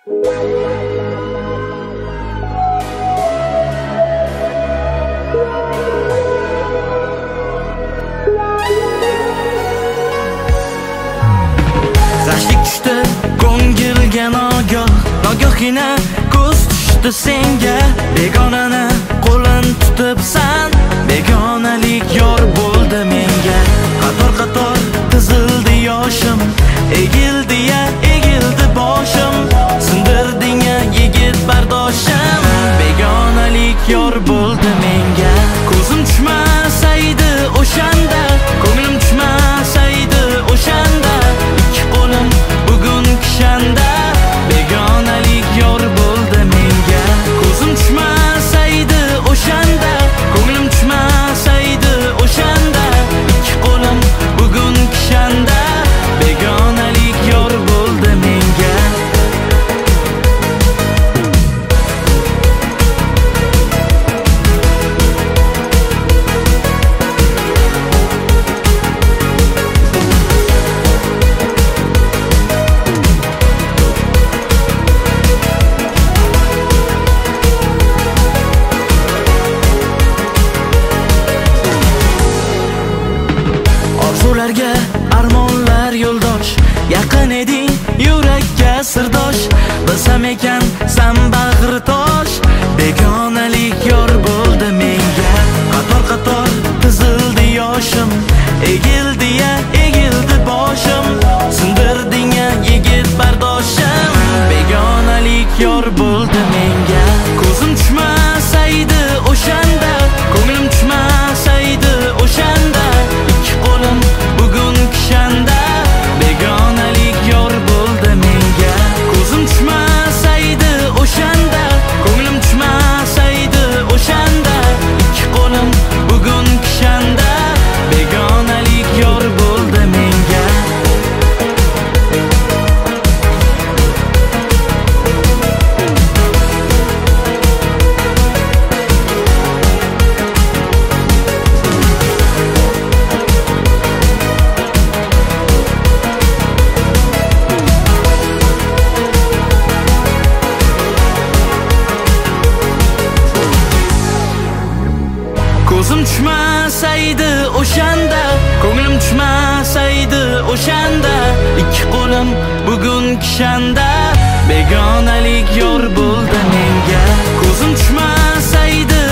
G'ashlik tushdi ko'ngilga nogohgina ko'z tushdi senga. Begonani qo'lin tutibsan, begonalik yor bo'ldi menga. Qator qizildi yoshim, egildi-ya egildi boshim. Sindirding-ya yigit bardoshim, begonalik yor bo'ldi menga. Ko'zim tushmasaydi o'shanda, ko'nglim tushmasaydi o'shanda, ikki qo'lim bugun kishanda, begonalik yor bo'ldi menga. Ko'zim tushmasaydi o'shanda, ko'nglim tushmasaydi o'shanda, ikki qo'lim bugun kishanda, begonalik yor bo'ldi menga. Orzularga armonlar yo'ldosh, yaqin eding yurakka sirdosh. Bilsam ekan san bag'ri tosh, begonalik yor bo'ldi menga. Qator qizildi yoshim, egildi-ya egildi boshim. Sindirding-ya yigit bardoshim, begonalik yor bo'ldi menga. Ko'zim tushmasaydi o'shanda, ko'nglim tushmasaydi o'shanda, ikki qo'lim bugun kishanda, begonalik yor bo'ldi menga. Ko'zim tushmasaydi o'shanda, ko'nglim tushmasaydi o'shanda, ikki qo'lim bugun kishanda, begonalik yor bo'ldi menga. Ko'zim tushmasaydi o'shanda, ko'nglim tushmasaydi o'shanda, ikki qo'lim bugun kishanda, begonalik yor bo'ldi menga. Ko'zim tushmasaydi